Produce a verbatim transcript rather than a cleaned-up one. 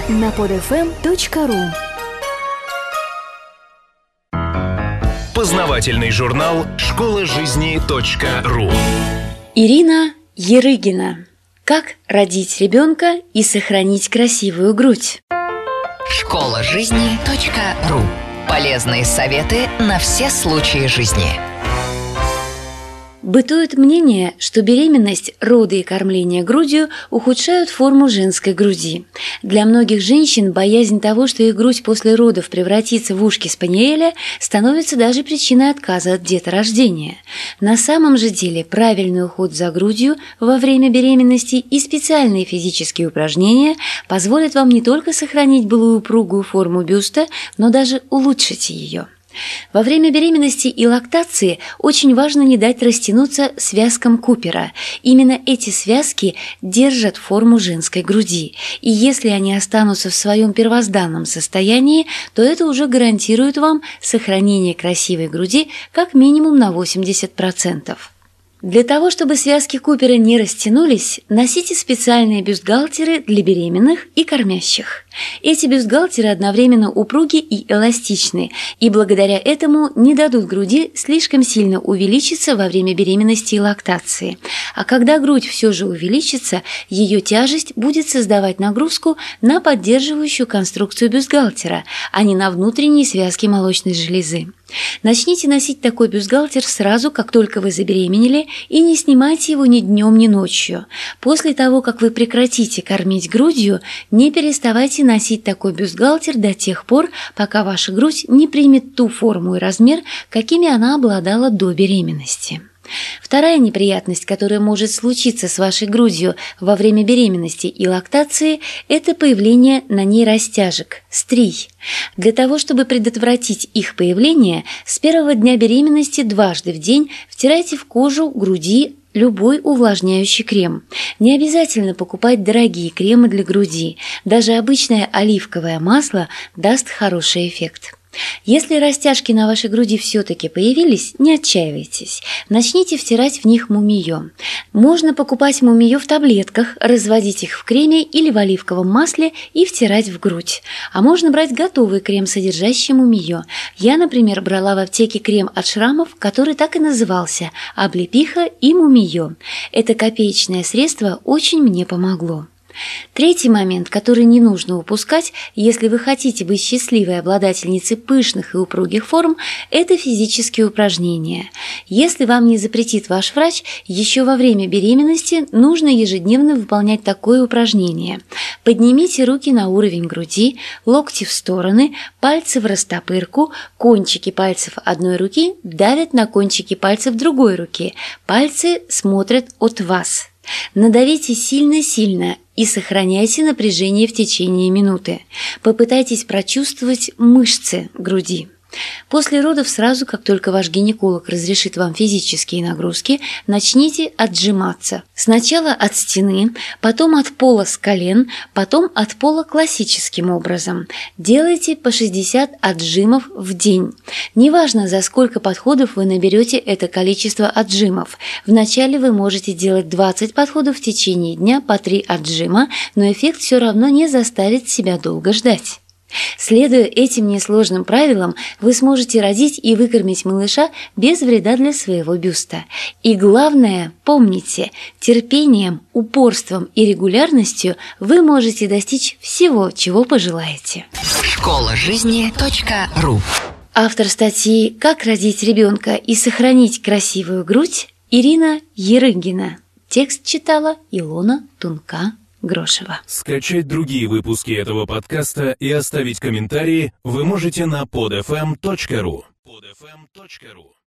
на под эф эм точка ру. Познавательный журнал школа жизни точка ру. Ирина Ерыгина. Как родить ребенка и сохранить красивую грудь? школа жизни точка ру. Полезные советы на все случаи жизни. Бытует мнение, что беременность, роды и кормление грудью ухудшают форму женской груди. Для многих женщин боязнь того, что их грудь после родов превратится в ушки спаниеля, становится даже причиной отказа от деторождения. На самом же деле правильный уход за грудью во время беременности и специальные физические упражнения позволят вам не только сохранить былую упругую форму бюста, но даже улучшить ее. Во время беременности и лактации очень важно не дать растянуться связкам Купера. Именно эти связки держат форму женской груди. И если они останутся в своем первозданном состоянии, то это уже гарантирует вам сохранение красивой груди как минимум на восемьдесят процентов. Для того, чтобы связки Купера не растянулись, носите специальные бюстгальтеры для беременных и кормящих. Эти бюстгальтеры одновременно упруги и эластичны, и благодаря этому не дадут груди слишком сильно увеличиться во время беременности и лактации. А когда грудь все же увеличится, ее тяжесть будет создавать нагрузку на поддерживающую конструкцию бюстгальтера, а не на внутренние связки молочной железы. Начните носить такой бюстгальтер сразу, как только вы забеременели, и не снимайте его ни днем, ни ночью. После того, как вы прекратите кормить грудью, не переставайте носить такой бюстгальтер до тех пор, пока ваша грудь не примет ту форму и размер, какими она обладала до беременности. Вторая неприятность, которая может случиться с вашей грудью во время беременности и лактации, это появление на ней растяжек, стрий. Для того, чтобы предотвратить их появление, с первого дня беременности дважды в день втирайте в кожу груди любой увлажняющий крем. Не обязательно покупать дорогие кремы для груди. Даже обычное оливковое масло даст хороший эффект. Если растяжки на вашей груди все-таки появились, не отчаивайтесь. Начните втирать в них мумиё. Можно покупать мумиё в таблетках, разводить их в креме или в оливковом масле и втирать в грудь. А можно брать готовый крем, содержащий мумиё. Я, например, брала в аптеке крем от шрамов, который так и назывался – облепиха и мумиё. Это копеечное средство очень мне помогло. Третий момент, который не нужно упускать, если вы хотите быть счастливой обладательницей пышных и упругих форм, это физические упражнения. Если вам не запретит ваш врач, еще во время беременности нужно ежедневно выполнять такое упражнение. Поднимите руки на уровень груди, локти в стороны, пальцы в растопырку, кончики пальцев одной руки давят на кончики пальцев другой руки, пальцы смотрят от вас. Надавите сильно-сильно и сохраняйте напряжение в течение минуты. Попытайтесь прочувствовать мышцы груди. После родов сразу, как только ваш гинеколог разрешит вам физические нагрузки, начните отжиматься. Сначала от стены, потом от пола с колен, потом от пола классическим образом. Делайте по шестьдесят отжимов в день. Неважно, за сколько подходов вы наберете это количество отжимов. Вначале вы можете делать двадцать подходов в течение дня по три отжима, но эффект все равно не заставит себя долго ждать. Следуя этим несложным правилам, вы сможете родить и выкормить малыша без вреда для своего бюста. И главное, помните, терпением, упорством и регулярностью вы можете достичь всего, чего пожелаете. школа жизни точка ру. Автор статьи «Как родить ребенка и сохранить красивую грудь» Ирина Ерыгина. Текст читала Илона Тунка-Грошева. Скачать другие выпуски этого подкаста и оставить комментарии вы можете на под эф эм точка ру. под эф эм точка ру.